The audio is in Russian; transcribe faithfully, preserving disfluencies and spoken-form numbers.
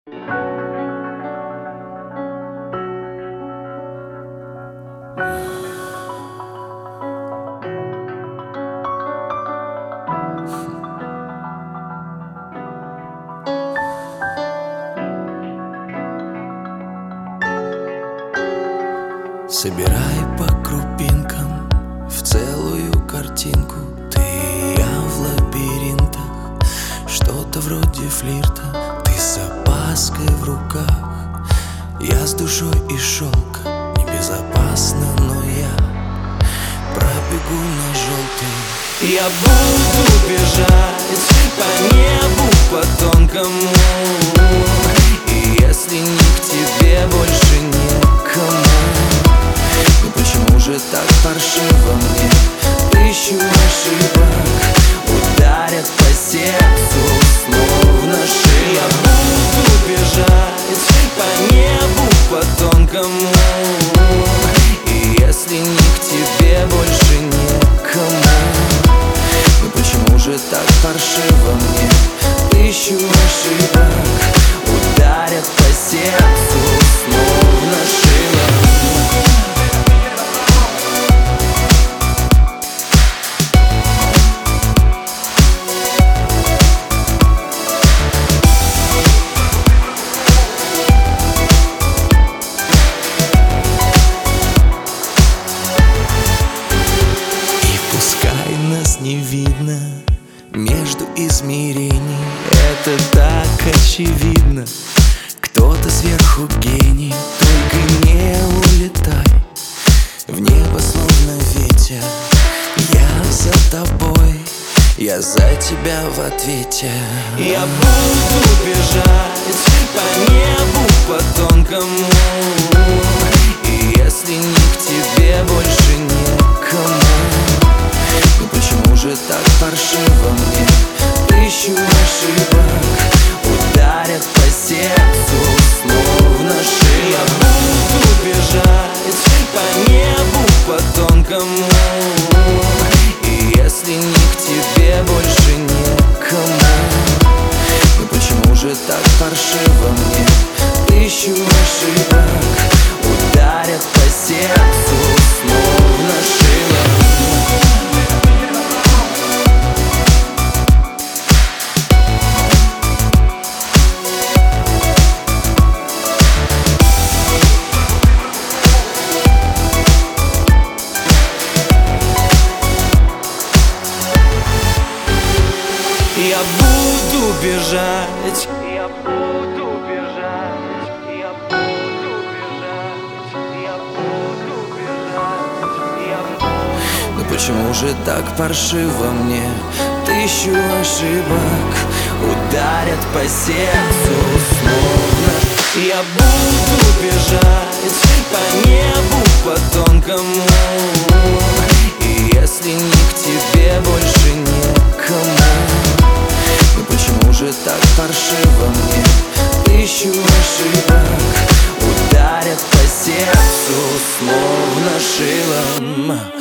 Собирай по крупинкам в целую картинку. Ты и я в лабиринтах, что-то вроде флирта. Ты с опаской в руках, я с душой из шелка. Небезопасно, но я пробегу на желтый. Я буду бежать по небу, по тонкому. И если не к тебе, больше некому. Ну почему же так паршиво мне? Тысячу ошибок ударят по сердцу, словно шея. Я буду бежать по небу, по тонкому. И если не к тебе, больше некому. Ну почему же так паршиво мне? Тысячу ошибок ударят по сердцу, словно шея. Не видно между измерений, это так очевидно. Кто-то сверху гений, только не улетай в небо, словно ветер. Я за тобой, я за тебя в ответе. Я буду бежать по небу, по тонкому. И если не к тебе, больше некому. Ну почему же так паршиво мне? Тысячу ошибок ударят по сердцу, словно шея. Я буду бежать по небу, по тонкому. И если не к тебе, больше некому. Ну почему же так паршиво мне? Тысячу ошибок ударят по сердцу, словно шея. Я буду бежать, я буду бежать, я буду бежать, я буду бежать, я буду. Ну почему же так паршиво мне? Тысячу ошибок ударят по сердцу, словно. Я буду бежать по небу, по тонкому. И если не к тебе, больше некому. Ну почему же так паршиво мне? Тысячу ошибок ударят по сердцу, словно шилом.